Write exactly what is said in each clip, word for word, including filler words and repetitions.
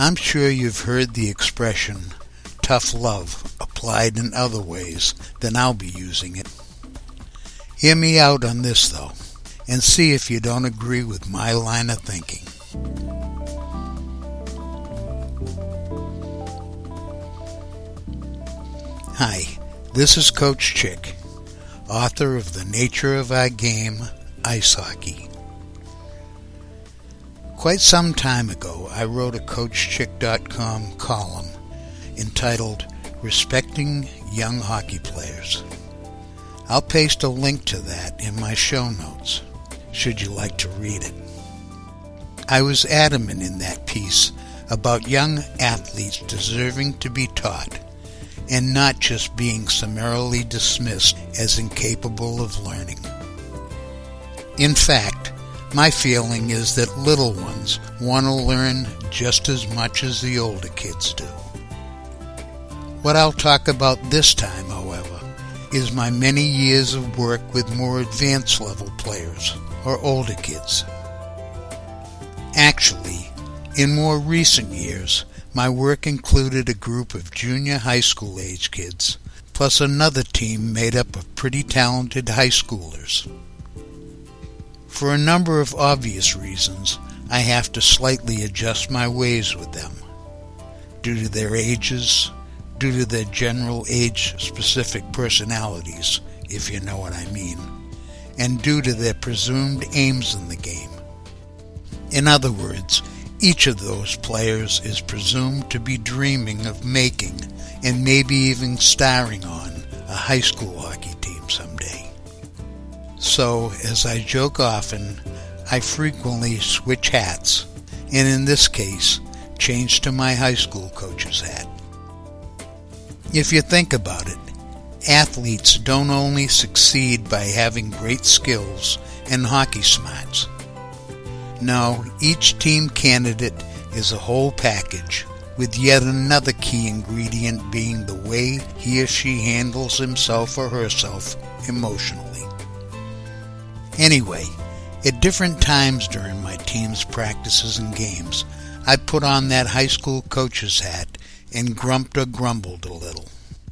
I'm sure you've heard the expression tough love applied in other ways than I'll be using it. Hear me out on this though, and see if you don't agree with my line of thinking. Hi, this is Coach Chick, author of The Nature of Our Game, Ice Hockey. Quite some time ago, I wrote a Coach Chick dot com column entitled Respecting Young Hockey Players. I'll paste a link to that in my show notes, should you like to read it. I was adamant in that piece about young athletes deserving to be taught, and not just being summarily dismissed as incapable of learning. In fact, my feeling is that little ones want to learn just as much as the older kids do. What I'll talk about this time, however, is my many years of work with more advanced level players, or older kids. Actually, in more recent years, my work included a group of junior high school age kids, plus another team made up of pretty talented high schoolers. For a number of obvious reasons, I have to slightly adjust my ways with them, due to their ages, due to their general age-specific personalities, if you know what I mean, and due to their presumed aims in the game. In other words, each of those players is presumed to be dreaming of making and maybe even starring on a high school hockey team someday. So, as I joke often, I frequently switch hats, and in this case, change to my high school coach's hat. If you think about it, athletes don't only succeed by having great skills and hockey smarts. No, each team candidate is a whole package, with yet another key ingredient being the way he or she handles himself or herself emotionally. Anyway, at different times during my team's practices and games, I put on that high school coach's hat and grumped or grumbled a little.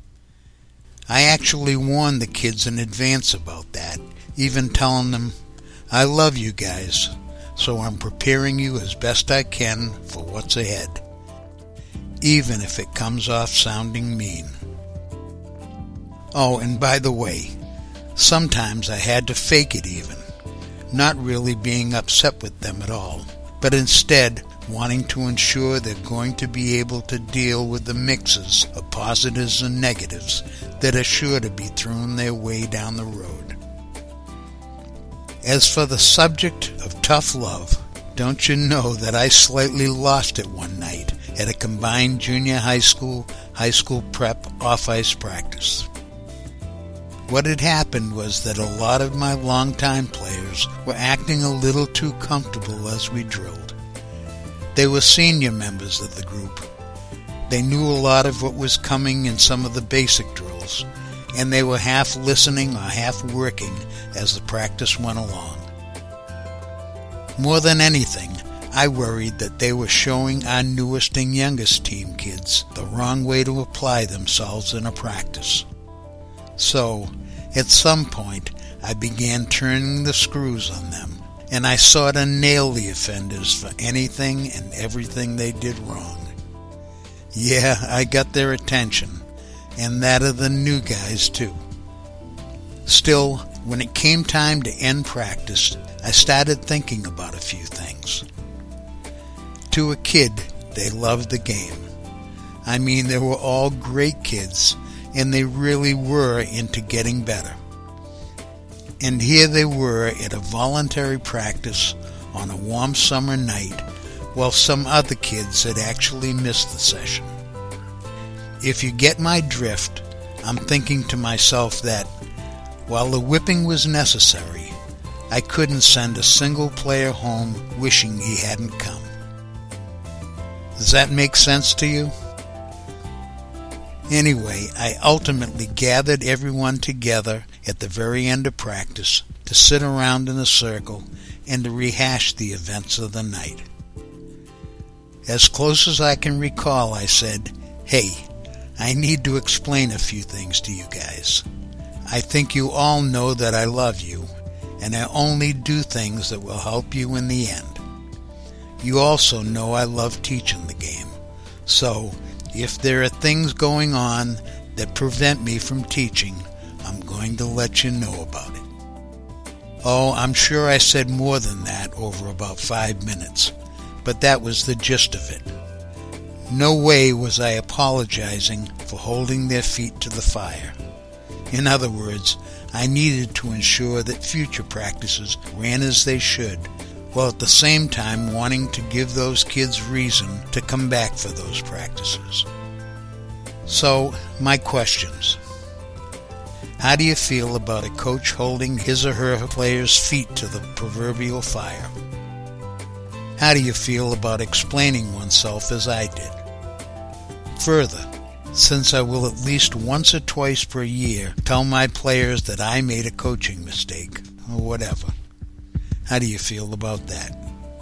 I actually warned the kids in advance about that, even telling them, I love you guys, so I'm preparing you as best I can for what's ahead, even if it comes off sounding mean. Oh, and by the way, sometimes I had to fake it even, not really being upset with them at all, but instead wanting to ensure they're going to be able to deal with the mixes of positives and negatives that are sure to be thrown their way down the road. As for the subject of tough love, don't you know that I slightly lost it one night at a combined junior high school, high school prep off-ice practice. What had happened was that a lot of my longtime players were acting a little too comfortable as we drilled. They were senior members of the group. They knew a lot of what was coming in some of the basic drills, and they were half listening or half working as the practice went along. More than anything, I worried that they were showing our newest and youngest team kids the wrong way to apply themselves in a practice. So, at some point, I began turning the screws on them, and I sought to nail the offenders for anything and everything they did wrong. Yeah, I got their attention, and that of the new guys too. Still, when it came time to end practice, I started thinking about a few things. To a kid, they loved the game. I mean, they were all great kids, and they really were into getting better. And here they were at a voluntary practice on a warm summer night, while some other kids had actually missed the session. If you get my drift, I'm thinking to myself that, while the whipping was necessary, I couldn't send a single player home wishing he hadn't come. Does that make sense to you? Anyway, I ultimately gathered everyone together at the very end of practice to sit around in a circle and to rehash the events of the night. As close as I can recall, I said, "Hey, I need to explain a few things to you guys. I think you all know that I love you, and I only do things that will help you in the end. You also know I love teaching the game. So, if there are things going on that prevent me from teaching, I'm going to let you know about it." Oh, I'm sure I said more than that over about five minutes, but that was the gist of it. No way was I apologizing for holding their feet to the fire. In other words, I needed to ensure that future practices ran as they should, while at the same time wanting to give those kids reason to come back for those practices. So, my questions. How do you feel about a coach holding his or her players' feet to the proverbial fire? How do you feel about explaining oneself as I did? Further, since I will at least once or twice per year tell my players that I made a coaching mistake, or whatever, how do you feel about that?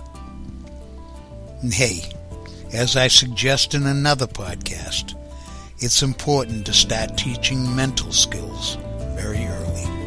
And hey, as I suggest in another podcast, it's important to start teaching mental skills very early.